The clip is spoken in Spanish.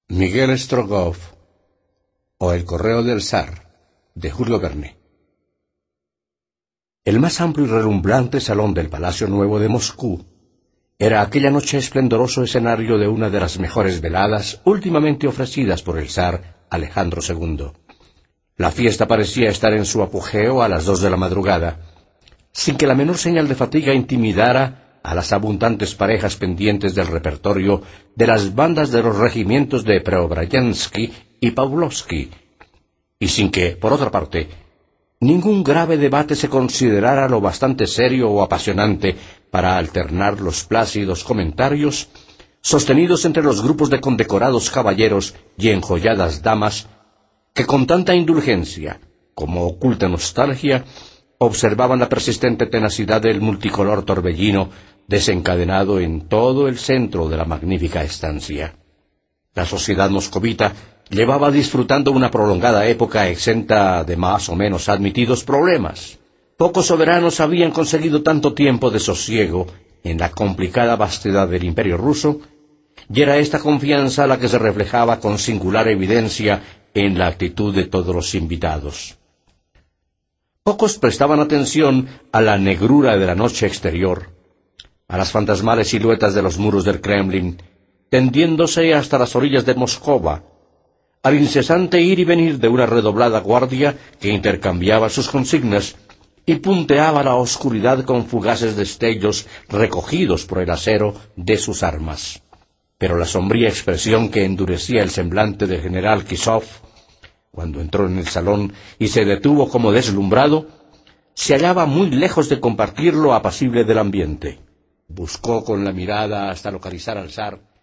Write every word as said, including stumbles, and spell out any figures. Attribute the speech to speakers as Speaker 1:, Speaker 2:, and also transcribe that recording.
Speaker 1: Miguel Strogoff o El correo del zar, de Julio Verne. El más amplio y relumbrante salón del Palacio Nuevo de Moscú era aquella noche esplendoroso escenario de una de las mejores veladas últimamente ofrecidas por el zar Alejandro segundo. La fiesta parecía estar en su apogeo a las dos de la madrugada, sin que la menor señal de fatiga intimidara a las abundantes parejas pendientes del repertorio de las bandas de los regimientos de Preobrajensky y Pavlovsky, y sin que, por otra parte, ningún grave debate se considerara lo bastante serio o apasionante para alternar los plácidos comentarios sostenidos entre los grupos de condecorados caballeros y enjolladas damas que con tanta indulgencia como oculta nostalgia observaban la persistente tenacidad del multicolor torbellino desencadenado en todo el centro de la magnífica estancia. La sociedad moscovita llevaba disfrutando una prolongada época exenta de más o menos admitidos problemas. Pocos soberanos habían conseguido tanto tiempo de sosiego en la complicada vastedad del Imperio ruso, y era esta confianza la que se reflejaba con singular evidencia en la actitud de todos los invitados. Pocos prestaban atención a la negrura de la noche exterior, a las fantasmales siluetas de los muros del Kremlin, tendiéndose hasta las orillas de Moscova, al incesante ir y venir de una redoblada guardia que intercambiaba sus consignas y punteaba la oscuridad con fugaces destellos recogidos por el acero de sus armas. Pero la sombría expresión que endurecía el semblante del general Kisov, cuando entró en el salón y se detuvo como deslumbrado, se hallaba muy lejos de compartir lo apacible del ambiente. Buscó con la mirada hasta localizar al zar,